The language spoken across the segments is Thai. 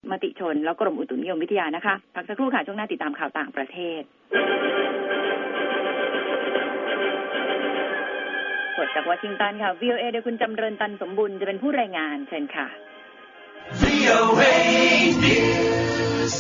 มติชนแล้วกรมอุตุนิยมวิทยานะคะพักสักครู่ค่ะช่วงหน้าติดตามข่าวต่างประเทศสดจากวอชิงตันค่ะ VOA โดยคุณจำเริญตันสมบุญจะเป็นผู้รายงานเชิญค่ะ VOA News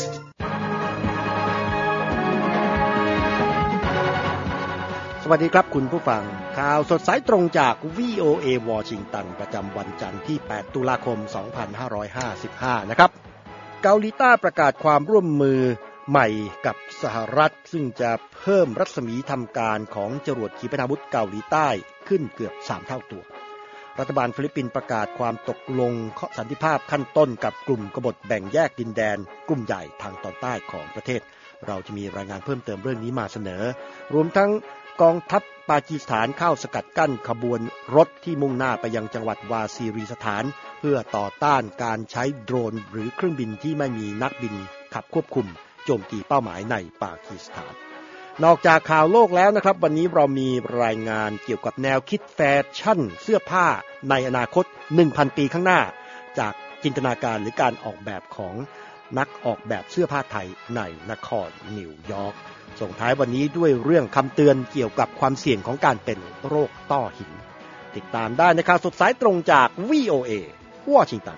สวัสดีครับคุณผู้ฟังข่าวสดสายตรงจาก VOA วอชิงตันประจำวันจันทร์ที่8ตุลาคม2555นะครับเกาหลีใต้ประกาศความร่วมมือใหม่กับสหรัฐซึ่งจะเพิ่มรัศมีทำการของจรวดขีปนาวุธเกาหลีใต้ขึ้นเกือบ3เท่าตัวรัฐบาลฟิลิปปินส์ประกาศความตกลงสันติภาพขั้นต้นกับกลุ่มกบฏแบ่งแยกดินแดนกลุ่มใหญ่ทางตอนใต้ของประเทศเราจะมีรายงานเพิ่มเติมเรื่องนี้มาเสนอรวมทั้งกองทัพปากีสถานเข้าสกัดกั้นขบวนรถที่มุ่งหน้าไปยังจังหวัดวาซีริสถานเพื่อต่อต้านการใช้โดรนหรือเครื่องบินที่ไม่มีนักบินขับควบคุมโจมตีเป้าหมายในปากีสถานนอกจากข่าวโลกแล้วนะครับวันนี้เรามีรายงานเกี่ยวกับแนวคิดแฟชั่นเสื้อผ้าในอนาคต 1,000 ปีข้างหน้าจากจินตนาการหรือการออกแบบของนักออกแบบเสื้อผ้าไทยในนครนิวยอร์กส่งท้ายวันนี้ด้วยเรื่องคำเตือนเกี่ยวกับความเสี่ยงของการเป็นโรคต้อหินติดตามได้ในข่าวสดสายตรงจาก VOA วอชิงตัน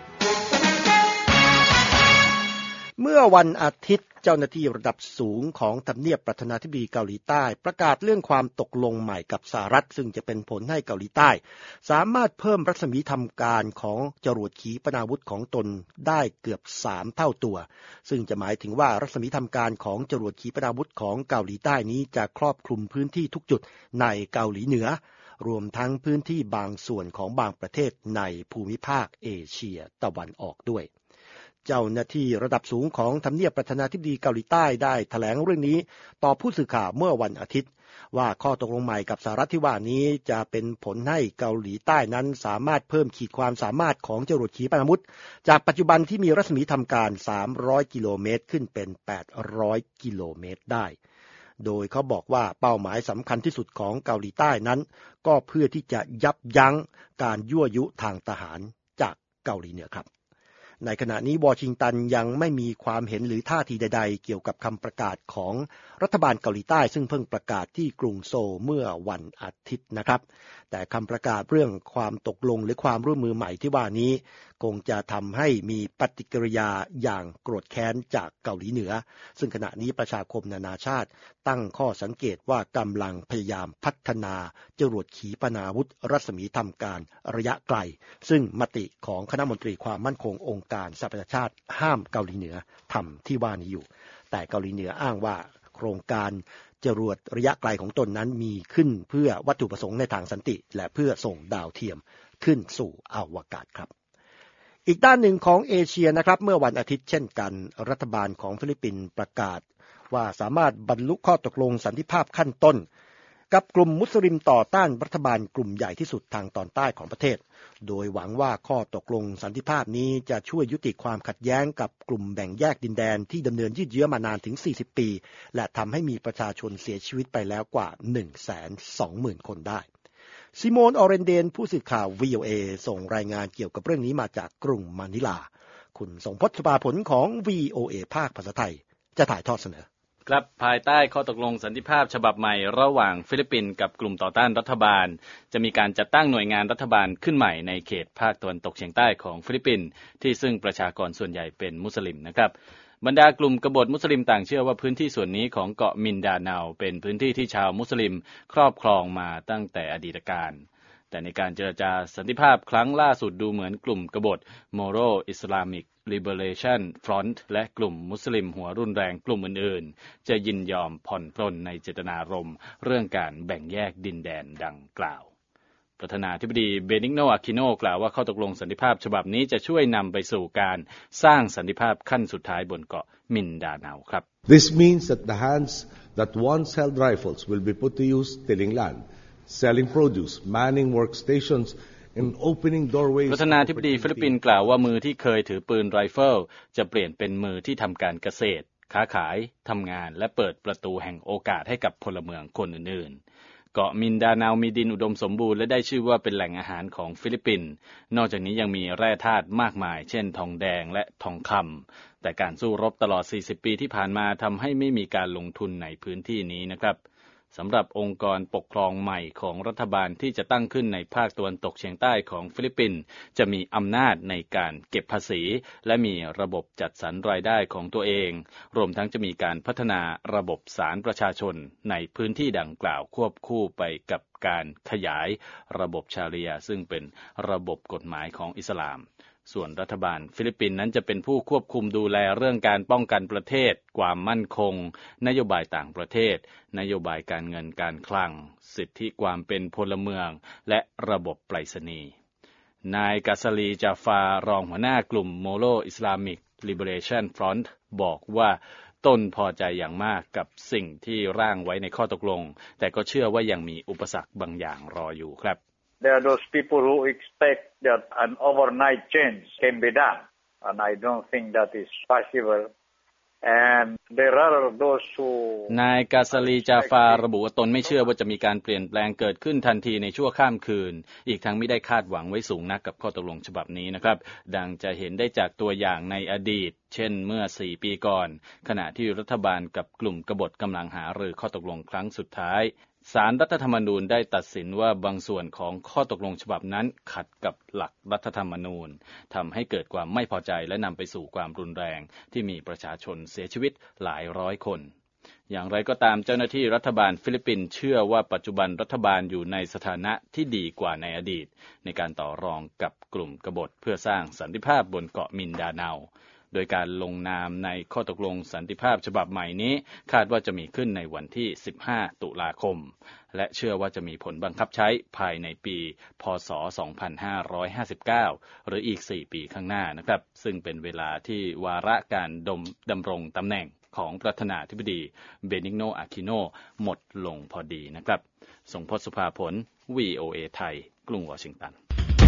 เมื่อวันอาทิตย์เจ้าหน้าที่ระดับสูงของทำเนียบประธานาธิบดีเกาหลีใต้ประกาศเรื่องความตกลงใหม่กับสหรัฐซึ่งจะเป็นผลให้เกาหลีใต้สามารถเพิ่มรัศมีทำการของจรวดขีปนาวุธของตนได้เกือบ3เท่าตัวซึ่งจะหมายถึงว่ารัศมีทำการของจรวดขีปนาวุธของเกาหลีใต้นี้จะครอบคลุมพื้นที่ทุกจุดในเกาหลีเหนือรวมทั้งพื้นที่บางส่วนของบางประเทศในภูมิภาคเอเชียตะวันออกด้วยเจ้าหน้าที่ระดับสูงของทำเนียบประธานาธิบดีเกาหลีใต้ได้แถลงเรื่องนี้ต่อผู้สื่อข่าวเมื่อวันอาทิตย์ว่าข้อตกลงใหม่กับสหรัฐที่ว่านี้จะเป็นผลให้เกาหลีใต้นั้นสามารถเพิ่มขีดความสามารถของจรวดขีปนาวุธจากปัจจุบันที่มีรัศมีทำการ300กิโลเมตรขึ้นเป็น800กิโลเมตรได้โดยเขาบอกว่าเป้าหมายสำคัญที่สุดของเกาหลีใต้นั้นก็เพื่อที่จะยับยั้งการยั่วยุทางทหารจากเกาหลีเหนือครับในขณะนี้วอชิงตันยังไม่มีความเห็นหรือท่าทีใดๆเกี่ยวกับคำประกาศของรัฐบาลเกาหลีใต้ซึ่งเพิ่งประกาศที่กรุงโซลเมื่อวันอาทิตย์นะครับแต่คำประกาศเรื่องความตกลงหรือความร่วมมือใหม่ที่ว่านี้คงจะทำให้มีปฏิกิริยาอย่างโกรธแค้นจากเกาหลีเหนือซึ่งขณะนี้ประชาคมนานาชาติตั้งข้อสังเกตว่ากำลังพยายามพัฒนาจรวดขีปนาวุธรัศมีทำการระยะไกลซึ่งมติของคณะมนตรีความมั่นคงองค์การสหประชาชาติห้ามเกาหลีเหนือทำที่ว่านี้อยู่แต่เกาหลีเหนืออ้างว่าโครงการจรวดระยะไกลของตนนั้นมีขึ้นเพื่อวัตถุประสงค์ในทางสันติและเพื่อส่งดาวเทียมขึ้นสู่อวกาศครับอีกด้านหนึ่งของเอเชียนะครับเมื่อวันอาทิตย์เช่นกันรัฐบาลของฟิลิปปินส์ประกาศว่าสามารถบรรลุข้อตกลงสันติภาพขั้นต้นกับกลุ่มมุสลิมต่อต้านรัฐบาลกลุ่มใหญ่ที่สุดทางตอนใต้ของประเทศโดยหวังว่าข้อตกลงสันติภาพนี้จะช่วยยุติความขัดแย้งกับกลุ่มแบ่งแยกดินแดนที่ดำเนินยืดเยื้อมานานถึง40ปีและทำให้มีประชาชนเสียชีวิตไปแล้วกว่า 120,000 คนได้ซิโมนออเรนเดนผู้สื่อข่าว VOA ส่งรายงานเกี่ยวกับเรื่องนี้มาจากกรุงมะนิลาคุณสมพศ สุภาผลของ VOA ภาคภาษาไทยจะถ่ายทอดเสนอครับภายใต้ข้อตกลงสันติภาพฉบับใหม่ระหว่างฟิลิปปินส์กับกลุ่มต่อต้านรัฐบาลจะมีการจัดตั้งหน่วยงานรัฐบาลขึ้นใหม่ในเขตภาคตะวันตกเฉียงใต้ของฟิลิปปินส์ที่ซึ่งประชากรส่วนใหญ่เป็นมุสลิมนะครับบรรดากลุ่มกบฏมุสลิมต่างเชื่อว่าพื้นที่ส่วนนี้ของเกาะมินดาเนาเป็นพื้นที่ที่ชาวมุสลิมครอบครองมาตั้งแต่อดีตการแต่ในการเจรจาสันติภาพครั้งล่าสุดดูเหมือนกลุ่มกบฏ Moro Islamic Liberation Front และกลุ่มมุสลิมหัวรุนแรงกลุ่มอื่นๆจะยินยอมผ่อนปรนในเจตนารมณ์เรื่องการแบ่งแยกดินแดนดังกล่าวประธานาธิบดีเบนิกโน อาคิโนกล่าวว่าข้อตกลงสันติภาพฉบับนี้จะช่วยนำไปสู่การสร้างสันติภาพขั้นสุดท้ายบนเกาะมินดาเนาครับ This means that the hands that once held rifles will be put to use tilling land, selling produce, manning workstationsประธานาธิบดีฟิลิปปินส์กล่าวว่ามือที่เคยถือปืนไรเฟิลจะเปลี่ยนเป็นมือที่ทำการเกษตรค้าขายทำงานและเปิดประตูแห่งโอกาสให้กับพลเมืองคนอื่นๆเกาะมินดาเนามีดินอุดมสมบูรณ์และได้ชื่อว่าเป็นแหล่งอาหารของฟิลิปปินส์นอกจากนี้ยังมีแร่ธาตุมากมายเช่นทองแดงและทองคำแต่การสู้รบตลอด40ปีที่ผ่านมาทำให้ไม่มีการลงทุนในพื้นที่นี้นะครับสำหรับองค์กรปกครองใหม่ของรัฐบาลที่จะตั้งขึ้นในภาคตะวันตกเฉียงใต้ของฟิลิปปินส์จะมีอำนาจในการเก็บภาษีและมีระบบจัดสรรรายได้ของตัวเองรวมทั้งจะมีการพัฒนาระบบศาลประชาชนในพื้นที่ดังกล่าวควบคู่ไปกับการขยายระบบชาริยะห์ซึ่งเป็นระบบกฎหมายของอิสลามส่วนรัฐบาลฟิลิปปินส์นั้นจะเป็นผู้ควบคุมดูแลเรื่องการป้องกันประเทศความมั่นคงนโยบายต่างประเทศนโยบายการเงินการคลังสิทธิความเป็นพลเมืองและระบบไปรษณีย์นายกาซาลีจาฟารองหัวหน้ากลุ่มโมโลอิสลามิกลิเบเรชันฟรอนต์บอกว่าตนพอใจอย่างมากกับสิ่งที่ร่างไว้ในข้อตกลงแต่ก็เชื่อว่ายังมีอุปสรรคบางอย่างรออยู่ครับ There are those people who expect that an overnight change can be done, and I don't think that is possible. And there are those who นายกาซาลีจาฟาระบุว่าตนไม่เชื่อว่าจะมีการเปลี่ยนแปลงเกิดขึ้นทันทีในชั่วข้ามคืนอีกทั้งไม่ได้คาดหวังไว้สูงนักกับข้อตกลงฉบับนี้นะครับดังจะเห็นได้จากตัวอย่างในอดีตเช่นเมื่อ4ปีก่อนขณะที่รัฐบาลกับกลุ่มกบฏกำลังหารือข้อตกลงครั้งสุดท้ายศาลรัฐธรรมนูญได้ตัดสินว่าบางส่วนของข้อตกลงฉบับนั้นขัดกับหลักรัฐธรรมนูญทำให้เกิดความไม่พอใจและนำไปสู่ความรุนแรงที่มีประชาชนเสียชีวิตหลายร้อยคนอย่างไรก็ตามเจ้าหน้าที่รัฐบาลฟิลิปปินส์เชื่อว่าปัจจุบันรัฐบาลอยู่ในสถานะที่ดีกว่าในอดีตในการต่อรองกับกลุ่มกบฏเพื่อสร้างสันติภาพบนเกาะมินดาเนาโดยการลงนามในข้อตกลงสันติภาพฉบับใหม่นี้คาดว่าจะมีขึ้นในวันที่15ตุลาคมและเชื่อว่าจะมีผลบังคับใช้ภายในปีพ.ศ. 2559หรืออีก4ปีข้างหน้านะครับซึ่งเป็นเวลาที่วาระการดำรงตำแหน่งของประธานาธิบดีเบนิกโน อาคิโนหมดลงพอดีนะครับทรงพจน์ สุภาผล VOA ไทยกรุงวอชิงตัน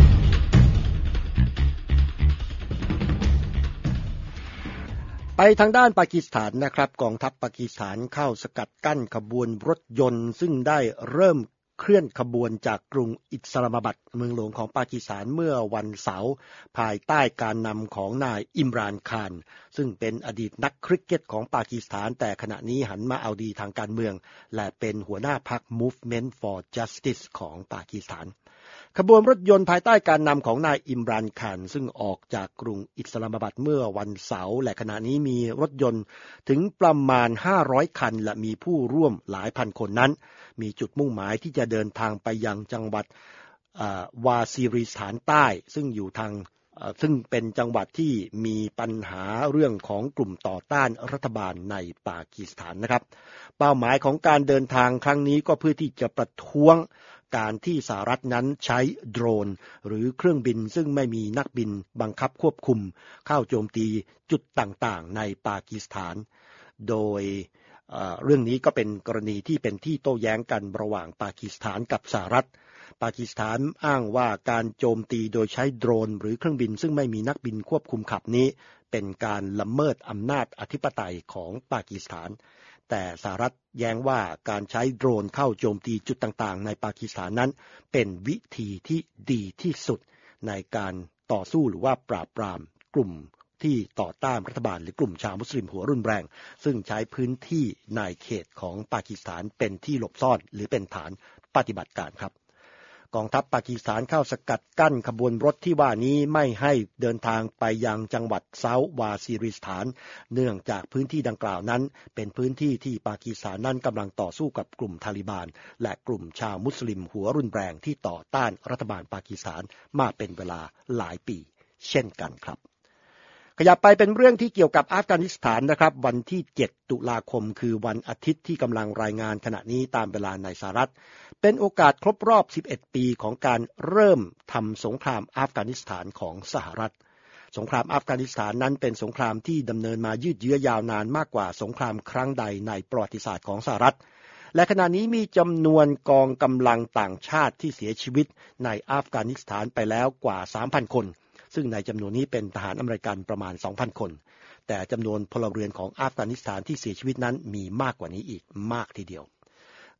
ไปทางด้านปากีสถานนะครับกองทัพปากีสถานเข้าสกัดกั้นขบวนรถยนต์ซึ่งได้เริ่มเคลื่อนขบวนจากกรุงอิสลามบัดเมืองหลวงของปากีสถานเมื่อวันเสาร์ภายใต้การนำของนายอิมรานคานซึ่งเป็นอดีตนักคริกเก็ตของปากีสถานแต่ขณะนี้หันมาเอาดีทางการเมืองและเป็นหัวหน้าพรรค Movement for Justice ของปากีสถานขบวนรถยนต์ภายใต้การนำของนายอิมรานคานซึ่งออกจากกรุงอิสลามบัดเมื่อวันเสาร์และขณะนี้มีรถยนต์ถึงประมาณ500คันและมีผู้ร่วมหลายพันคนนั้นมีจุดมุ่งหมายที่จะเดินทางไปยังจังหวัดวาซีริสถานใต้ซึ่งเป็นจังหวัดที่มีปัญหาเรื่องของกลุ่มต่อต้านรัฐบาลในปากีสถานนะครับเป้าหมายของการเดินทางครั้งนี้ก็เพื่อที่จะประท้วงการที่สหรัฐนั้นใช้โดรนหรือเครื่องบินซึ่งไม่มีนักบินบังคับควบคุมเข้าโจมตีจุดต่างๆในปากีสถานโดยเรื่องนี้ก็เป็นกรณีที่เป็นที่โต้แย้งกันระหว่างปากีสถานกับสหรัฐปากีสถานอ้างว่าการโจมตีโดยใช้โดรนหรือเครื่องบินซึ่งไม่มีนักบินควบคุมขับนี้เป็นการละเมิดอำนาจอธิปไตยของปากีสถานแต่สหรัฐแย้งว่าการใช้โดรนเข้าโจมตีจุดต่างๆในปากีสถานนั้นเป็นวิธีที่ดีที่สุดในการต่อสู้หรือว่าปราบปรามกลุ่มที่ต่อต้านรัฐบาลหรือกลุ่มชาวมุสลิมหัวรุนแรงซึ่งใช้พื้นที่ในเขตของปากีสถานเป็นที่หลบซ่อนหรือเป็นฐานปฏิบัติการครับกองทัพปากีสถานเข้าสกัดกั้นขบวนรถที่ว่านี้ไม่ให้เดินทางไปยังจังหวัดเซาท์วาซีริสถานเนื่องจากพื้นที่ดังกล่าวนั้นเป็นพื้นที่ที่ปากีสถานนั้นกำลังต่อสู้กับกลุ่มทาลิบานและกลุ่มชาวมุสลิมหัวรุนแรงที่ต่อต้านรัฐบาลปากีสถานมาเป็นเวลาหลายปีเช่นกันครับขยับไปเป็นเรื่องที่เกี่ยวกับอัฟกานิสถานนะครับวันที่7ตุลาคมคือวันอาทิตย์ที่กำลังรายงานขณะนี้ตามเวลาในสหรัฐเป็นโอกาสครบรอบ11ปีของการเริ่มทำสงครามอัฟกานิสถานของสหรัฐสงครามอัฟกานิสถานนั้นเป็นสงครามที่ดำเนินมายืดเยื้อยาวนานมากกว่าสงครามครั้งใดในประวัติศาสตร์ของสหรัฐและขณะนี้มีจำนวนกองกำลังต่างชาติที่เสียชีวิตในอัฟกานิสถานไปแล้วกว่า 3,000 คนซึ่งในจำนวนนี้เป็นทหารอเมริกันประมาณ 2,000 คนแต่จำนวนพลเรือนของอัฟกานิสถานที่เสียชีวิตนั้นมีมากกว่านี้อีกมากทีเดียว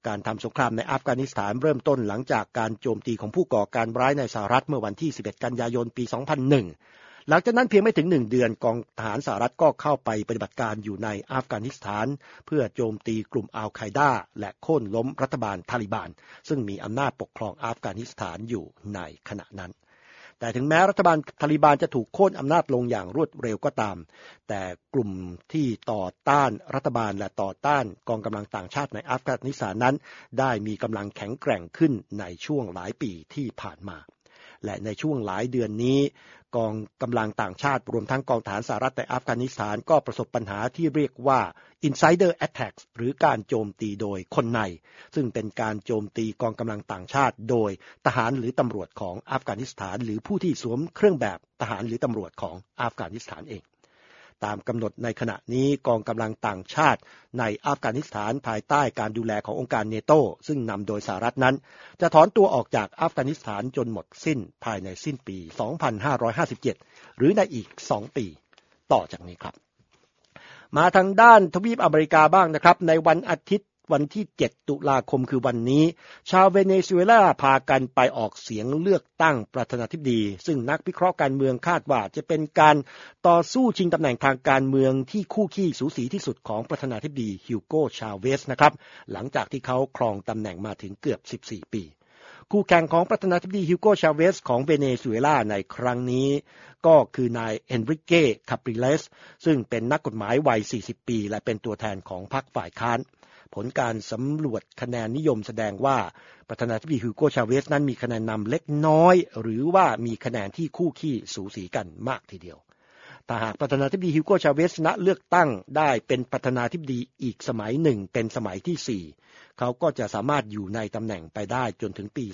การทำสงครามในอัฟกานิสถานเริ่มต้นหลังจากการโจมตีของผู้ก่อการร้ายในสหรัฐเมื่อวันที่11กันยายนปี2001หลังจากนั้นเพียงไม่ถึง1เดือนกองทหารสหรัฐก็เข้าไปปฏิบัติการอยู่ในอัฟกานิสถานเพื่อโจมตีกลุ่มอัลไคดาและโค่นล้มรัฐบาลตาลิบันซึ่งมีอำนาจปกครองอัฟกานิสถานอยู่ในขณะนั้นแต่ถึงแม้รัฐบาลตาลิบันจะถูกโค่นอำนาจลงอย่างรวดเร็วก็ตามแต่กลุ่มที่ต่อต้านรัฐบาลและต่อต้านกองกำลังต่างชาติในอัฟกานิสถานนั้นได้มีกำลังแข็งแกร่งขึ้นในช่วงหลายปีที่ผ่านมาและในช่วงหลายเดือนนี้กองกำลังต่างชาติรวมทั้งกองทหารสหรัฐในอัฟกานิสถานก็ประสบปัญหาที่เรียกว่า Insider Attacks หรือการโจมตีโดยคนในซึ่งเป็นการโจมตีกองกำลังต่างชาติโดยทหารหรือตำรวจของอัฟกานิสถานหรือผู้ที่สวมเครื่องแบบทหารหรือตำรวจของอัฟกานิสถานเองตามกำหนดในขณะนี้กองกำลังต่างชาติในอัฟกานิสถานภายใต้การดูแลขององค์การเนโตซึ่งนำโดยสหรัฐนั้นจะถอนตัวออกจากอัฟกานิสถานจนหมดสิ้นภายในสิ้นปี 2557 หรือในอีก 2 ปีต่อจากนี้ครับมาทางด้านทวีปอเมริกาบ้างนะครับในวันอาทิตย์วันที่7ตุลาคมคือวันนี้ชาวเวเนซุเอลาพากันไปออกเสียงเลือกตั้งประธานาธิบดีซึ่งนักวิเคราะห์การเมืองคาดว่าจะเป็นการต่อสู้ชิงตำแหน่งทางการเมืองที่คู่ขี้สูสีที่สุดของประธานาธิบดีฮิวโกชาเวสนะครับหลังจากที่เขาครองตำแหน่งมาถึงเกือบ14 ปีคู่แข่งของประธานาธิบดีฮิวโกชาเวสของเวเนซุเอลาในครั้งนี้ก็คือนายเอนริเก้คาปริเลสซึ่งเป็นนักกฎหมายวัย40 ปีและเป็นตัวแทนของพรรคฝ่ายค้านผลการสำรวจคะแนนนิยมแสดงว่าประธานาธิบดีฮิวโกชาเวสนั้นมีคะแนนนำเล็กน้อยหรือว่ามีคะแนนที่คู่ขี้สูสีกันมากทีเดียวแต่หากประธานาธิบดีฮิวโกชาเวสชนะเลือกตั้งได้เป็นประธานาธิบดีอีกสมัยหนึ่งเป็นสมัยที่4เขาก็จะสามารถอยู่ในตำแหน่งไปได้จนถึงปี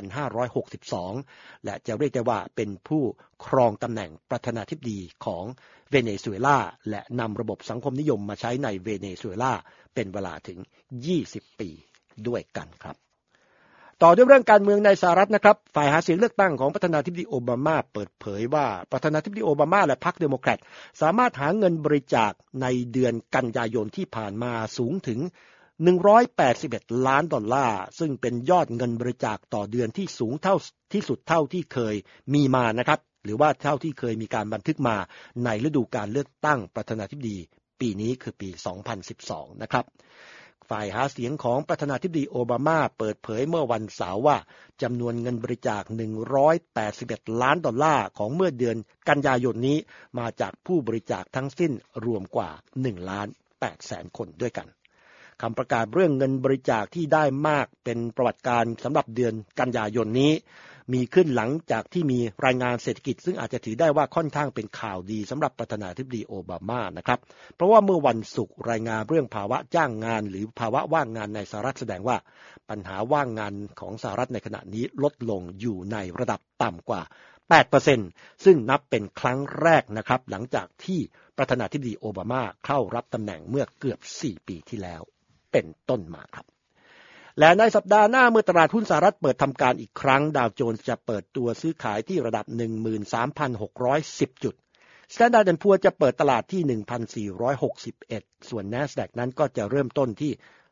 2562 และจะเรียกได้ว่าเป็นผู้ครองตำแหน่งประธานาธิบดีของเวเนซุเอลาและนำระบบสังคมนิยมมาใช้ในเวเนซุเอลาเป็นเวลาถึง20 ปีด้วยกันครับต่อด้วยเรื่องการเมืองในสหรัฐนะครับฝ่ายหาเสียงเลือกตั้งของประธานาธิบดีโอบามาเปิดเผยว่าประธานาธิบดีโอบามาและพรรคเดโมแครตสามารถหาเงินบริจาคในเดือนกันยายนที่ผ่านมาสูงถึง$181 ล้านซึ่งเป็นยอดเงินบริจาคต่อเดือนที่สูงที่สุดเท่าที่เคยมีมานะครับหรือว่าเท่าที่เคยมีการบันทึกมาในฤดูกาลเลือกตั้งประธานาธิบดีปีนี้คือปี 2012 นะครับฝ่ายหาเสียงของประธานาธิบดีโอบามาเปิดเผยเมื่อวันเสาร์ว่าจำนวนเงินบริจาค$181 ล้านของเมื่อเดือนกันยายนนี้มาจากผู้บริจาคทั้งสิ้นรวมกว่า 1,800,000 คนด้วยกันคำประกาศเรื่องเงินบริจาคที่ได้มากเป็นประวัติการสำหรับเดือนกันยายนนี้มีขึ้นหลังจากที่มีรายงานเศรษฐกิจซึ่งอาจจะถือได้ว่าค่อนข้างเป็นข่าวดีสำหรับประธานาธิบดีโอบามานะครับเพราะว่าเมื่อวันศุกร์รายงานเรื่องภาวะจ้างงานหรือภาวะว่างงานในสหรัฐแสดงว่าปัญหาว่างงานของสหรัฐในขณะนี้ลดลงอยู่ในระดับต่ำกว่า 8% ซึ่งนับเป็นครั้งแรกนะครับหลังจากที่ประธานาธิบดีโอบามาเข้ารับตำแหน่งเมื่อเกือบ4 ปีที่แล้วเป็นต้นมาครับและในสัปดาห์หน้าเมื่อตลาดหุ้นสหรัฐเปิดทำการอีกครั้งดาวโจนส์จะเปิดตัวซื้อขายที่ระดับ 13,610 จุด Standard & Poor's จะเปิดตลาดที่ 1,461 ส่วน NASDAQ นั้นก็จะเริ่มต้นที่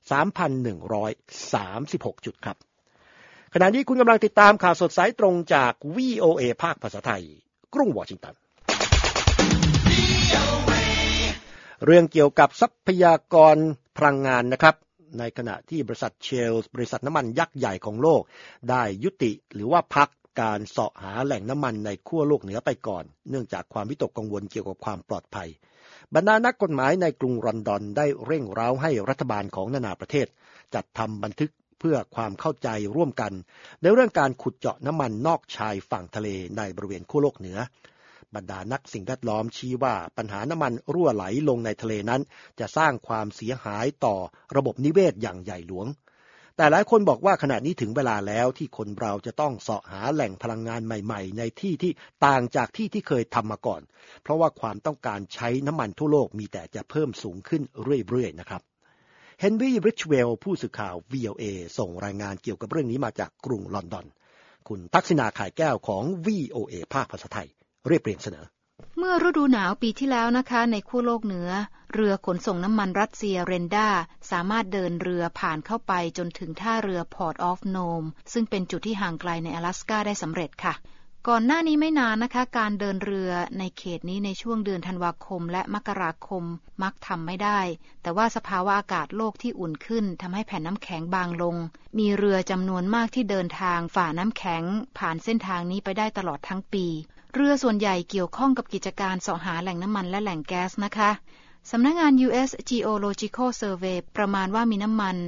3,136 จุดครับขณะนี้คุณกำลังติดตามข่าวสดสายตรงจาก VOA ภาคภาษาไทยกรุงวอชิงตันเรื่องเกี่ยวกับทรัพยากรพลังงานนะครับในขณะที่บริษัทเชลส์บริษัทน้ำมันยักษ์ใหญ่ของโลกได้ยุติหรือว่าพักการเสาะหาแหล่งน้ำมันในขั้วโลกเหนือไปก่อนเนื่องจากความวิตกกังวลเกี่ยวกับความปลอดภัยบรรดานักกฎหมายในกรุงลอนดอนได้เร่งเร้าให้รัฐบาลของนานาประเทศจัดทำบันทึกเพื่อความเข้าใจร่วมกันในเรื่องการขุดเจาะน้ำมันนอกชายฝั่งทะเลในบริเวณขั้วโลกเหนือบรรดานักสิ่งแวดล้อมชี้ว่าปัญหาน้ำมันรั่วไหลลงในทะเลนั้นจะสร้างความเสียหายต่อระบบนิเวศอย่างใหญ่หลวงแต่หลายคนบอกว่าขณะนี้ถึงเวลาแล้วที่คนเราจะต้องเสาะหาแหล่งพลังงานใหม่ๆในที่ที่ต่างจากที่ที่เคยทำมาก่อนเพราะว่าความต้องการใช้น้ำมันทั่วโลกมีแต่จะเพิ่มสูงขึ้นเรื่อยๆนะครับเฮนรี่ริชเวลล์ผู้สื่อข่าว VOA ส่งรายงานเกี่ยวกับเรื่องนี้มาจากกรุงลอนดอนคุณทักษิณาข่ายแก้วของ VOA ภาคภาษาไทยเรียบเรียงเสนอเมื่อฤดูหนาวปีที่แล้วนะคะในขั้วโลกเหนือเรือขนส่งน้ำมันรัสเซียเรนดาสามารถเดินเรือผ่านเข้าไปจนถึงท่าเรือ Port of Nome ซึ่งเป็นจุดที่ห่างไกลใน阿拉斯ก้าได้สำเร็จค่ะก่อนหน้านี้ไม่นานนะคะการเดินเรือในเขตนี้ในช่วงเดือนธันวาคมและมกราคมมักทำไม่ได้แต่ว่าสภาวะอากาศโลกที่อุ่นขึ้นทำให้แผ่นน้ำแข็งบางลงมีเรือจำนวนมากที่เดินทางฝ่าน้ำแข็งผ่านเส้นทางนี้ไปได้ตลอดทั้งปีเรือส่วนใหญ่เกี่ยวข้องกับกิจการเสาะหาแหล่งน้ำมันและแหล่งแก๊สนะคะสำนักงาน U.S. Geological Survey ประมาณว่ามีน้ำมัน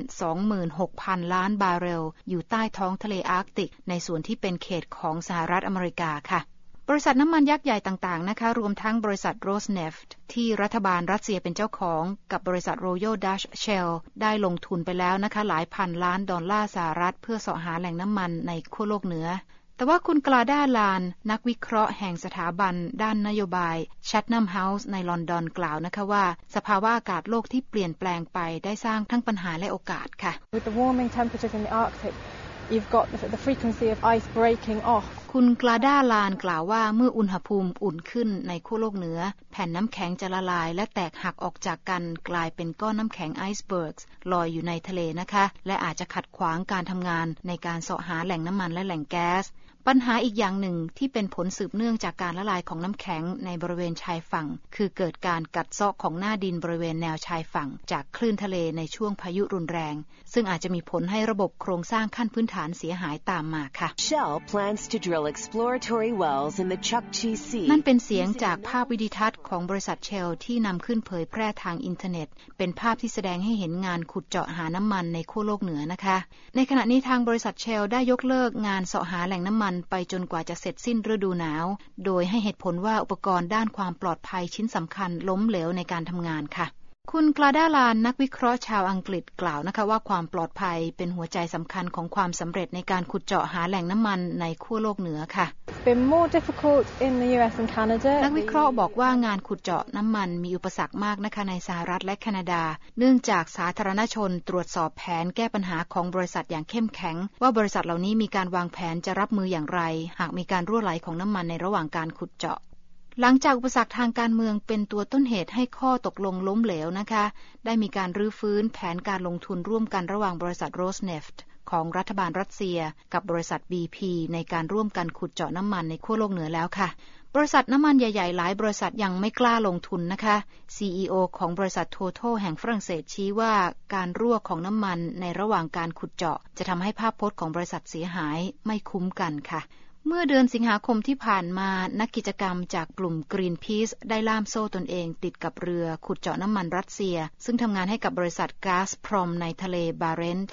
26,000 ล้านบาร์เรลอยู่ใต้ท้องทะเลอาร์กติกในส่วนที่เป็นเขตของสหรัฐอเมริกาค่ะบริษัทน้ำมันยักษ์ใหญ่ต่างๆนะคะรวมทั้งบริษัท Rosneft ที่รัฐบาลรัสเซียเป็นเจ้าของกับบริษัท Royal Dutch Shell ได้ลงทุนไปแล้วนะคะหลายพันล้านดอลลาร์สหรัฐเพื่อเสาะหาแหล่งน้ำมันในขั้วโลกเหนือแต่ว่าคุณกลาด้าลานนักวิเคราะห์แห่งสถาบันด้านนโยบาย Chatham House ในลอนดอนกล่าวนะคะว่าสภาวะอากาศโลกที่เปลี่ยนแปลงไปได้สร้างทั้งปัญหาและโอกาสค่ะ With the warming temperatures in the Arctic, you've got the frequency of ice breaking off. คุณกลาด้าลานกล่าวว่าเมื่ออุณหภูมิอุ่นขึ้นในขั้วโลกเหนือแผ่นน้ำแข็งจะละลายและแตกหักออกจากกันกลายเป็นก้อนน้ำแข็งไอซ์เบิร์กลอยอยู่ในทะเลนะคะและอาจจะขัดขวางการทำงานในการเสาะหาแหล่งน้ำมันและแหล่งแก๊สปัญหาอีกอย่างหนึ่งที่เป็นผลสืบเนื่องจากการละลายของน้ำแข็งในบริเวณชายฝั่งคือเกิดการกัดเซาะของหน้าดินบริเวณแนวชายฝั่งจากคลื่นทะเลในช่วงพายุรุนแรงซึ่งอาจจะมีผลให้ระบบโครงสร้างขั้นพื้นฐานเสียหายตามมาค่ะ Shell plans to drill exploratory wells in the Chukchi Sea นั่นเป็นเสียงจากภาพวิดีทัศน์ของบริษัท Shell ที่นำขึ้นเผยแพร่ทางอินเทอร์เน็ตเป็นภาพที่แสดงให้เห็นงานขุดเจาะหาน้ำมันในขั้วโลกเหนือนะคะในขณะนี้ทางบริษัท Shell ได้ยกเลิกงานเสาะหาแหล่งน้ำมันไปจนกว่าจะเสร็จสิ้นฤดูหนาวโดยให้เหตุผลว่าอุปกรณ์ด้านความปลอดภัยชิ้นสำคัญล้มเหลวในการทำงานค่ะคุณกลาด้าลานนักวิเคราะห์ชาวอังกฤษกล่าวนะคะว่าความปลอดภัยเป็นหัวใจสำคัญของความสำเร็จในการขุดเจาะหาแหล่งน้ำมันในขั้วโลกเหนือค่ะ Been more difficult in the US and Canada นักวิเคราะห์บอกว่างานขุดเจาะน้ำมันมีอุปสรรคมากนะคะในสหรัฐและแคนาดาเนื่องจากสาธารณชนตรวจสอบแผนแก้ปัญหาของบริษัทอย่างเข้มแข็งว่าบริษัทเหล่านี้มีการวางแผนจะรับมืออย่างไรหากมีการรั่วไหลของน้ำมันในระหว่างการขุดเจาะหลังจากอุปสรรคทางการเมืองเป็นตัวต้นเหตุให้ข้อตกลงล้มเหลวนะคะได้มีการรื้อฟื้นแผนการลงทุนร่วมกันระหว่างบริษัท Rosneft ของรัฐบาลรัสเซียกับบริษัท BP ในการร่วมกันขุดเจาะน้ำมันในขั้วโลกเหนือแล้วค่ะบริษัทน้ำมันใหญ่ๆหลายบริษัทยังไม่กล้าลงทุนนะคะ CEO ของบริษัท Total แห่งฝรั่งเศสชี้ว่าการรั่วของน้ำมันในระหว่างการขุดเจาะจะทำให้ภาพพจน์ของบริษัทเสียหายไม่คุ้มกันค่ะเมื่อเดือนสิงหาคมที่ผ่านมานักกิจกรรมจากกลุ่ม Greenpeace ได้ล่ามโซ่ตนเองติดกับเรือขุดเจาะน้ำมันรัสเซียซึ่งทำงานให้กับบริษัท Gazprom ในทะเลบาเรนต์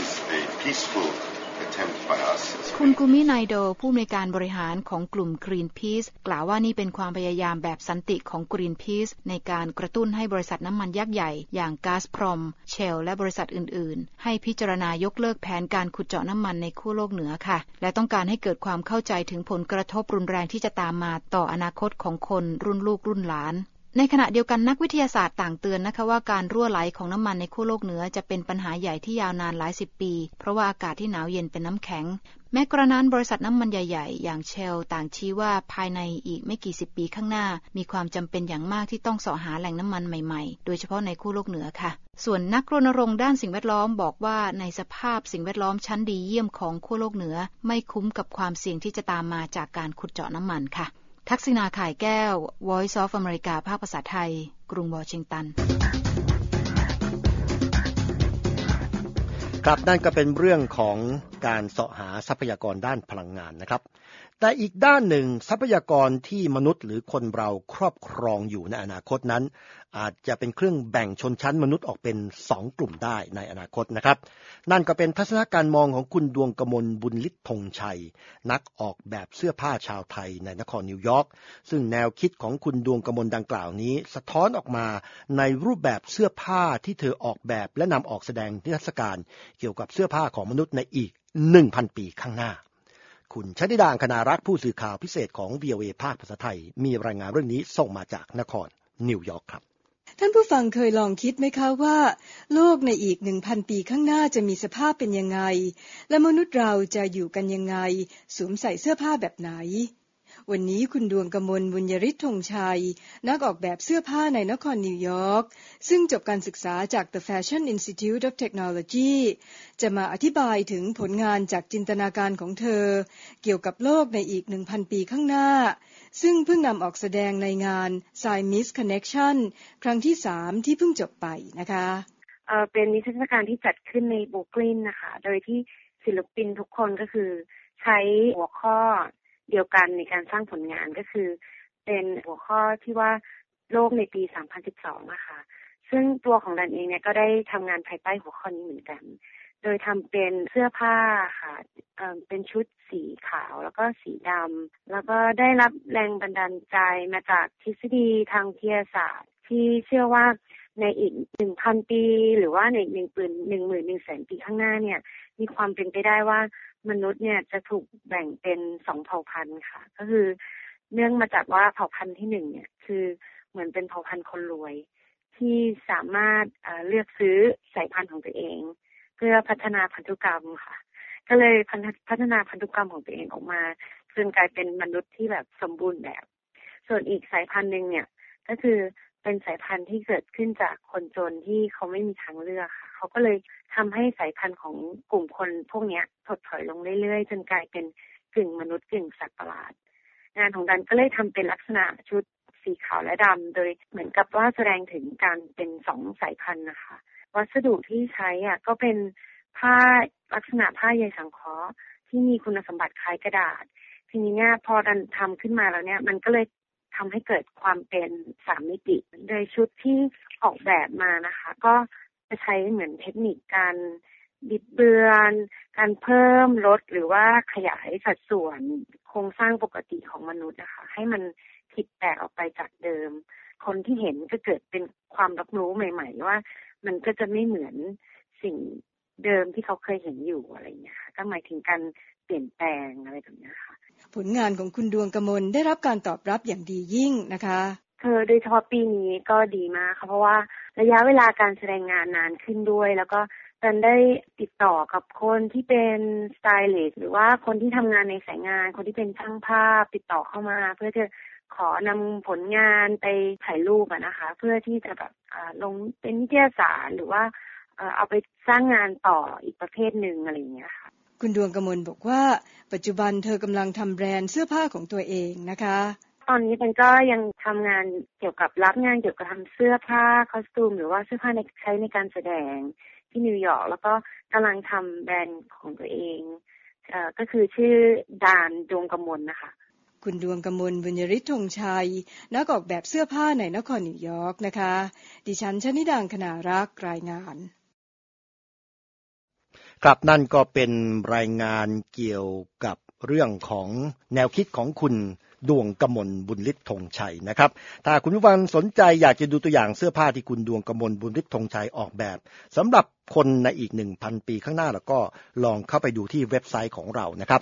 คุณกูมิไนโดผู้อำนวยการบริหารของกลุ่ม Greenpeace กล่าวว่านี่เป็นความพยายามแบบสันติของ Greenpeace ในการกระตุ้นให้บริษัทน้ำมันยักษ์ใหญ่อย่าง Gazprom, Shell และบริษัทอื่นๆให้พิจารณายกเลิกแผนการขุดเจาะน้ำมันในขั้วโลกเหนือค่ะและต้องการให้เกิดความเข้าใจถึงผลกระทบรุนแรงที่จะตามมาต่ออนาคตของคนรุ่นลูกรุ่นหลานในขณะเดียวกันนักวิทยาศาสตร์ต่างเตือนนะคะว่าการรั่วไหลของน้ำมันในขั้วโลกเหนือจะเป็นปัญหาใหญ่ที่ยาวนานหลายสิบปีเพราะว่าอากาศที่หนาวเย็นเป็นน้ำแข็งแม้กระนั้นบริษัทน้ำมันใหญ่ๆอย่าง Shell ต่างชี้ว่าภายในอีกไม่กี่สิบปีข้างหน้ามีความจำเป็นอย่างมากที่ต้องเสาะหาแหล่งน้ำมันใหม่ๆโดยเฉพาะในขั้วโลกเหนือค่ะส่วนนักรณรงค์ด้านสิ่งแวดล้อมบอกว่าในสภาพสิ่งแวดล้อมชั้นดีเยี่ยมของขั้วโลกเหนือไม่คุ้มกับความเสี่ยงที่จะตามมาจากการขุดเจาะน้ำมันค่ะทักษิณา ข่ายแก้ว Voice of America ภาคภาษาไทยกรุงวอชิงตันครับนั่นก็เป็นเรื่องของการเสาะหาทรัพยากรด้านพลังงานนะครับแต่อีกด้านหนึ่งทรัพยากรที่มนุษย์หรือคนเราครอบครองอยู่ในอนาคตนั้นอาจจะเป็นเครื่องแบ่งชนชั้นมนุษย์ออกเป็น2กลุ่มได้ในอนาคตนะครับนั่นก็เป็นทัศนคการมองของคุณดวงกมลบุญฤทธิ์ธงชัยนักออกแบบเสื้อผ้าชาวไทยในนครนิวยอร์กซึ่งแนวคิดของคุณดวงกมลดังกล่าวนี้สะท้อนออกมาในรูปแบบเสื้อผ้าที่เธอออกแบบและนำออกแสดงนิทรรศการเกี่ยวกับเสื้อผ้าของมนุษย์ในอีก 1,000 ปีข้างหน้าคุณชนิดา คณารักษ์ผู้สื่อข่าวพิเศษของ VOA ภาคภาษาไทยมีรายงานเรื่องนี้ส่งมาจากนครนิวยอร์กครับท่านผู้ฟังเคยลองคิดไหมคะว่าโลกในอีก 1,000 ปีข้างหน้าจะมีสภาพเป็นยังไงและมนุษย์เราจะอยู่กันยังไงสวมใส่เสื้อผ้าแบบไหนวันนี้คุณดวงกมล บุญยฤทธิ์ธงชัยนักออกแบบเสื้อผ้าในนครนิวยอร์กซึ่งจบการศึกษาจาก The Fashion Institute of Technology จะมาอธิบายถึงผลงานจากจินตนาการของเธอเกี่ยวกับโลกในอีก 1,000 ปีข้างหน้าซึ่งเพิ่งนำออกแสดงในงาน Siamese Connection ครั้งที่ 3 ที่เพิ่งจบไปนะคะเป็นนิทรรศการที่จัดขึ้นในบรูคลินนะคะโดยที่ศิลปินทุกคนก็คือใช้หัวข้อเดียวกันในการสร้างผลงานก็คือเป็นหัวข้อที่ว่าโลกในปี 2012 นะคะซึ่งตัวของดันเองเนี่ยก็ได้ทำงานภายใต้หัวข้อนี้เหมือนกันโดยทำเป็นเสื้อผ้าค่ะเป็นชุดสีขาวแล้วก็สีดำแล้วก็ได้รับแรงบันดาลใจมาจากทฤษฎีทางวิทยาศาสตร์ที่เชื่อว่าในอีก 1,000 ปีหรือว่าใน11,000 ปีข้างหน้าเนี่ยมีความเป็นไปได้ว่ามนุษย์เนี่ยจะถูกแบ่งเป็น2เผ่าพันธุ์ค่ะก็คือเนื่องมาจากว่าเผ่าพันธุ์ที่1เนี่ยคือเหมือนเป็นเผ่าพันธุ์คนรวยที่สามารถเลือกซื้อสายพันธุ์ของตัวเองเพื่อพัฒนาพันธุกรรมค่ะก็เลยพัฒนาพันธุกรรมของตัวเองออกมาจนกลายเป็นมนุษย์ที่แบบสมบูรณ์แบบส่วนอีกสายพันธุ์นึงเนี่ยก็คือเป็นสายพันธุ์ที่เกิดขึ้นจากคนจนที่เขาไม่มีทางเลือกค่ะเขาก็เลยทำให้สายพันธุ์ของกลุ่มคนพวกนี้ถดถอยลงเรื่อยๆจนกลายเป็นกึ่งมนุษย์กึ่งสัตว์ประหลาดงานของดันก็เลยทำเป็นลักษณะชุดสีขาวและดำโดยเหมือนกับว่าแสดงถึงการเป็น2สายพันธุ์นะคะวัสดุที่ใช้ก็เป็นผ้าลักษณะผ้าใยสังเคราะห์ที่มีคุณสมบัติคล้ายกระดาษทีนี้เนี่ยพอดันทำขึ้นมาแล้วเนี่ยมันก็เลยทำให้เกิดความเป็น3มิติโดยชุดที่ออกแบบมานะคะก็จะใช้เหมือนเทคนิคการบิดเบือนการเพิ่มลดหรือว่าขยายสัดส่วนโครงสร้างปกติของมนุษย์นะคะให้มันผิดแปลกออกไปจากเดิมคนที่เห็นก็เกิดเป็นความรับรู้ใหม่ๆว่ามันก็จะไม่เหมือนสิ่งเดิมที่เขาเคยเห็นอยู่อะไรอย่างเงี้ยค่ะก็หมายถึงการเปลี่ยนแปลงอะไรแบบนี้ค่ะผลงานของคุณดวงกมลได้รับการตอบรับอย่างดียิ่งนะคะโดยเฉพาะปีนี้ก็ดีมากค่ะเพราะว่าระยะเวลาการแสดงงานนานขึ้นด้วยแล้วก็ดันได้ติดต่อกับคนที่เป็นสไตลิสต์หรือว่าคนที่ทำงานในสายงานคนที่เป็นช่างภาพติดต่อเข้ามาเพื่อจะขอนำผลงานไปถ่ายรูปนะคะเพื่อที่จะแบบลงเป็นนิตยสารหรือว่าเอาไปสร้างงานต่ออีกประเภทหนึ่งอะไรอย่างเงี้ยค่ะคุณดวงกมลบอกว่าปัจจุบันเธอกำลังทำแบรนด์เสื้อผ้าของตัวเองนะคะตอนนี้มันก็ยังทำงานเกี่ยวกับรับงานเกี่ยวกับทำเสื้อผ้าคอสตูมหรือว่าเสื้อผ้าใช้ในการแสดงที่นิวยอร์กแล้วก็กำลังทำแบรนด์ของตัวเองก็คือชื่อดานดวงกมลนะคะคุณดวงกมล บุญยฤทธิ์ธงชัยนักออกแบบเสื้อผ้าในนครนิวยอร์กนะคะดิฉันชนิดางคณารักษ์รายงานครับนั่นก็เป็นรายงานเกี่ยวกับเรื่องของแนวคิดของคุณดวงกมล บุญฤทธิ์ธงชัยนะครับถ้าคุณผู้ฟังสนใจอยากจะดูตัวอย่างเสื้อผ้าที่คุณดวงกมล บุญฤทธิ์ธงชัยออกแบบสำหรับคนในอีก 1,000 ปีข้างหน้าแล้วก็ลองเข้าไปดูที่เว็บไซต์ของเรานะครับ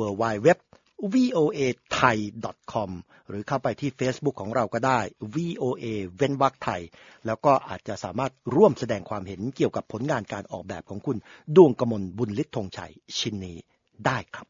www.voathai.com หรือเข้าไปที่ Facebook ของเราก็ได้ VOA เว้นวรรคไทยแล้วก็อาจจะสามารถร่วมแสดงความเห็นเกี่ยวกับผลงานการออกแบบของคุณดวงกมล บุญฤทธิ์ธงชัยชิ้นนี้ได้ครับ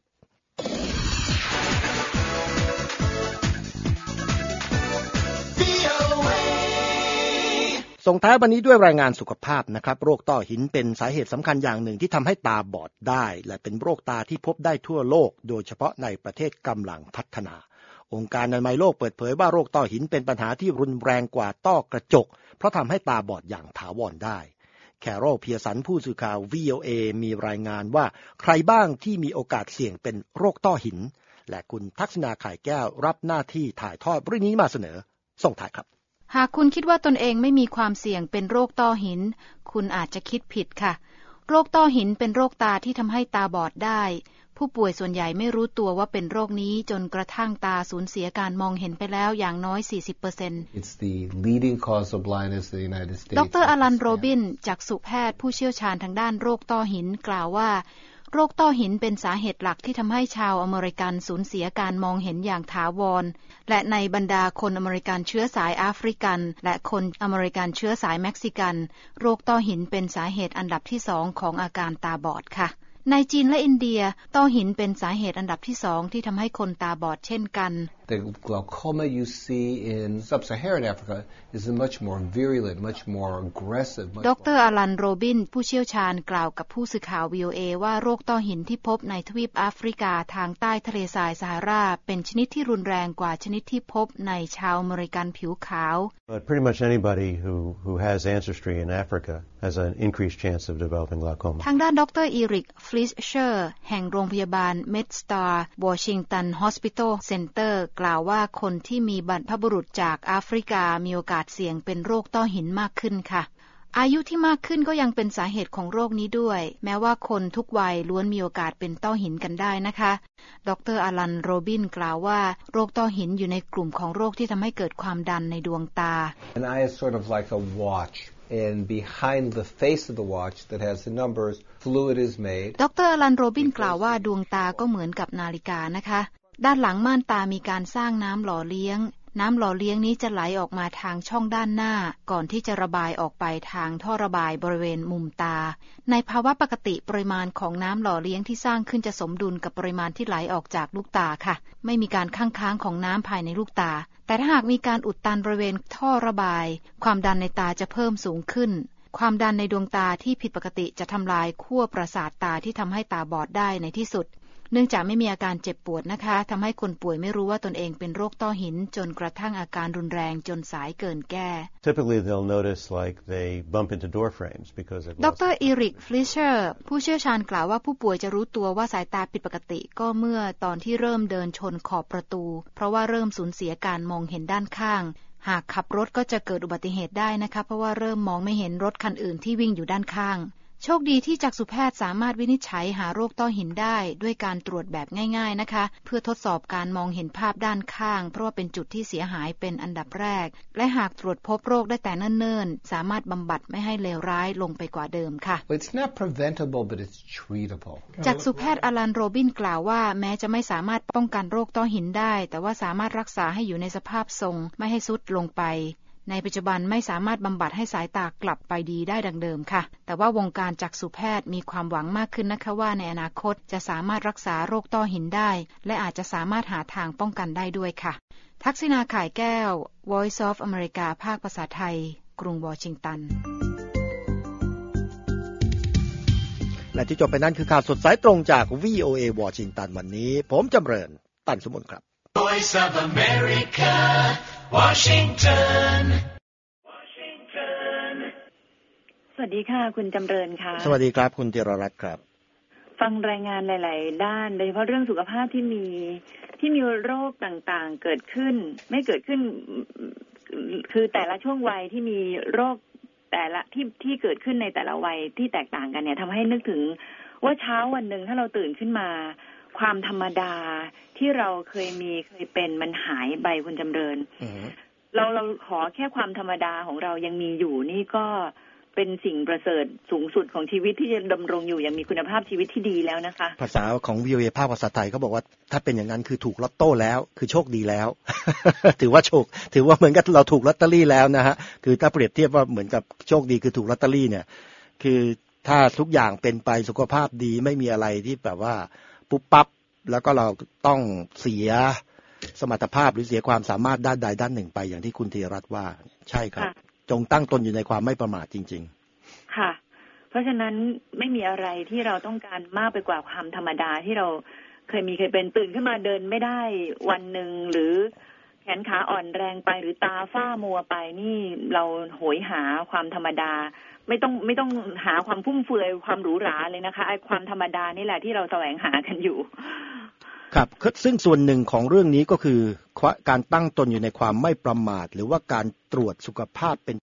ส่งท้ายวันนี้ด้วยรายงานสุขภาพนะครับโรคต้อหินเป็นสาเหตุสำคัญอย่างหนึ่งที่ทำให้ตาบอดได้และเป็นโรคตาที่พบได้ทั่วโลกโดยเฉพาะในประเทศกำลังพัฒนาองค์การอนามัยโลกเปิดเผยว่าโรคต้อหินเป็นปัญหาที่รุนแรงกว่าต้อกระจกเพราะทำให้ตาบอดอย่างถาวรได้แคโรล เพียสันผู้สื่อข่าว VOA มีรายงานว่าใครบ้างที่มีโอกาสเสี่ยงเป็นโรคต้อหินและคุณทักษณา ข่ายแก้วรับหน้าที่ถ่ายทอดเรื่องนี้มาเสนอส่งถ่ายครับหากคุณคิดว่าตนเองไม่มีความเสี่ยงเป็นโรคต้อหินคุณอาจจะคิดผิดค่ะโรคต้อหินเป็นโรคตาที่ทำให้ตาบอดได้ผู้ป่วยส่วนใหญ่ไม่รู้ตัวว่าเป็นโรคนี้จนกระทั่งตาสูญเสียการมองเห็นไปแล้วอย่างน้อย 40% It's the leading cause of blindness in the United States ดร. อลัน โรบินจักษุแพทย์ผู้เชี่ยวชาญทางด้านโรคต้อหินกล่าวว่าโรคต้อหินเป็นสาเหตุหลักที่ทำให้ชาวอเมริกันสูญเสียการมองเห็นอย่างถาวรและในบรรดาคนอเมริกันเชื้อสายแอฟริกันและคนอเมริกันเชื้อสายเม็กซิกันโรคต้อหินเป็นสาเหตุอันดับที่2ของอาการตาบอดค่ะในจีนและอินเดียต้อหินเป็นสาเหตุอันดับที่2ที่ทำให้คนตาบอดเช่นกัน The glaucoma you see in sub-Saharan Africa is much more virulent, much more aggressive. ดร.อลัน โรบินผู้เชี่ยวชาญกล่าวกับผู้สื่อข่าว VOA ว่าโรคต้อหินที่พบในทวีปแอฟริกาทางใต้ทะเลทรายซาฮาราเป็นชนิดที่รุนแรงกว่าชนิดที่พบในชาวอเมริกันผิวขาว But pretty much anybody who has ancestry in Africa has an increased chance of developing glaucoma. ทางด้านดร. อีริก ฟลิชเชอร์แห่งโรงพยาบาล MedStar Washington Hospital Center กล่าวว่าคนที่มีบรรพบุรุษจากแอฟริกามีโอกาสเสี่ยงเป็นโรคต้อหินมากขึ้นค่ะอายุที่มากขึ้นก็ยังเป็นสาเหตุของโรคนี้ด้วยแม้ว่าคนทุกวัยล้วนมีโอกาสเป็นต้อหินกันได้นะคะดร.อลัน โรบินกล่าวว่าโรคต้อหินอยู่ในกลุ่มของโรคที่ทำให้เกิดความดันในดวงตา An eye is sort of like a watch and behind the face of the watch that has the numbers fluid is made ดร.อลัน โรบินกล่าวว่าดวงตาก็เหมือนกับนาฬิกานะคะด้านหลังม่านตามีการสร้างน้ำหล่อเลี้ยงนี้จะไหลออกมาทางช่องด้านหน้าก่อนที่จะระบายออกไปทางท่อระบายบริเวณมุมตาในภาวะปกติปริมาณของน้ำหล่อเลี้ยงที่สร้างขึ้นจะสมดุลกับปริมาณที่ไหลออกจากลูกตาค่ะไม่มีการค้างของน้ำภายในลูกตาแต่ถ้าหากมีการอุดตันบริเวณท่อระบายความดันในตาจะเพิ่มสูงขึ้นความดันในดวงตาที่ผิดปกติจะทำลายขั้วประสาทตาที่ทำให้ตาบอดได้ในที่สุดเนื่องจากไม่มีอาการเจ็บปวดนะคะทำให้คนป่วยไม่รู้ว่าตนเองเป็นโรคต้อหินจนกระทั่งอาการรุนแรงจนสายเกินแก้ Typically they'll notice like they bump into door frames because of ดร. อีริก ฟลิชเชอร์ผู้เชี่ยวชาญกล่าวว่าผู้ป่วยจะรู้ตัวว่าสายตาผิดปกติก็เมื่อตอนที่เริ่มเดินชนขอบประตูเพราะว่าเริ่มสูญเสียการมองเห็นด้านข้างหากขับรถก็จะเกิดอุบัติเหตุได้นะคะเพราะว่าเริ่มมองไม่เห็นรถคันอื่นที่วิ่งอยู่ด้านข้างโชคดีที่จักษุแพทย์สามารถวินิจฉัยหาโรคต้อหินได้ด้วยการตรวจแบบง่ายๆนะคะเพื่อทดสอบการมองเห็นภาพด้านข้างเพราะว่าเป็นจุดที่เสียหายเป็นอันดับแรกและหากตรวจพบโรคได้แต่เนิ่นๆสามารถบำบัดไม่ให้เลวร้ายลงไปกว่าเดิมค่ะ It's not preventable but it's treatable จักษุแพทย์อลัน โรบินกล่าวว่าแม้จะไม่สามารถป้องกันโรคต้อหินได้แต่ว่าสามารถรักษาให้อยู่ในสภาพทรงไม่ให้ทรุดลงไปในปัจจุบันไม่สามารถบำบัดให้สายตากลับไปดีได้ดังเดิมค่ะแต่ว่าวงการจักษุแพทย์มีความหวังมากขึ้นนะคะว่าในอนาคตจะสามารถรักษาโรคต้อหินได้และอาจจะสามารถหาทางป้องกันได้ด้วยค่ะทักษิณา ข่ายแก้ว Voice of America ภาคภาษาไทยกรุงวอชิงตันและที่จบไปนั่นคือข่าวสดสายตรงจาก VOA วอชิงตันวันนี้ผมจำเริญตันสมบูรณ์ครับ Voice of America Washington สวัสดีค่ะคุณจำเริญค่ะสวัสดีครับคุณจิรรัตน์ครับฟังรายงานหลายๆด้านโดยเฉพาะเรื่องสุขภาพที่มีโรคต่างๆเกิดขึ้นไม่เกิดขึ้นคือแต่ละช่วงวัยที่มีโรคแต่ละที่เกิดขึ้นในแต่ละวัยที่แตกต่างกันเนี่ยทำให้นึกถึงว่าเช้าวันหนึ่งถ้าเราตื่นขึ้นมาความธรรมดาที่เราเคยเป็นมันหายไปคุณจำเริญเราขอแค่ความธรรมดาของเรายังมีอยู่นี่ก็เป็นสิ่งประเสริฐสูงสุดของชีวิตที่จะดำรงอยู่อย่างมีคุณภาพชีวิตที่ดีแล้วนะคะภาษาของ VOA ภาคภาษาไทยเขาบอกว่าถ้าเป็นอย่างนั้นคือถูกลอตโต้แล้วคือโชคดีแล้ว ถือว่าเหมือนกับเราถูกลอตเตอรี่แล้วนะฮะคือถ้าเปรียบเทียบว่าเหมือนกับโชคดีคือถูกลอตเตอรี่เนี่ยคือถ้าทุกอย่างเป็นไปสุขภาพดีไม่มีอะไรที่แบบว่าปุ๊บปั๊บแล้วก็เราต้องเสียสมรรถภาพหรือเสียความสามารถด้านใดด้านหนึ่งไปอย่างที่คุณธีรรัตน์ว่าใช่ครับจงตั้งตนอยู่ในความไม่ประมาทจริงๆค่ะเพราะฉะนั้นไม่มีอะไรที่เราต้องการมากไปกว่าความธรรมดาที่เราเคยเป็นตื่นขึ้นมาเดินไม่ได้วันหนึ่งหรือแขนขาอ่อนแรงไปหรือตาฝ้ามัวไปนี่เราโหยหาความธรรมดาไม่ต้องหาความฟุ่มเฟือยความหรูหราเลยนะคะไอ้ความธรรมดานี่แหละที่เราแสวงหากันอยู่ครับซึ่งส่วนหนึ่งของเรื่องนี้ก็คือการตั้งตนอยู่ในความไม่ประมาทหรือว่าการตรวจสุขภาพเป็น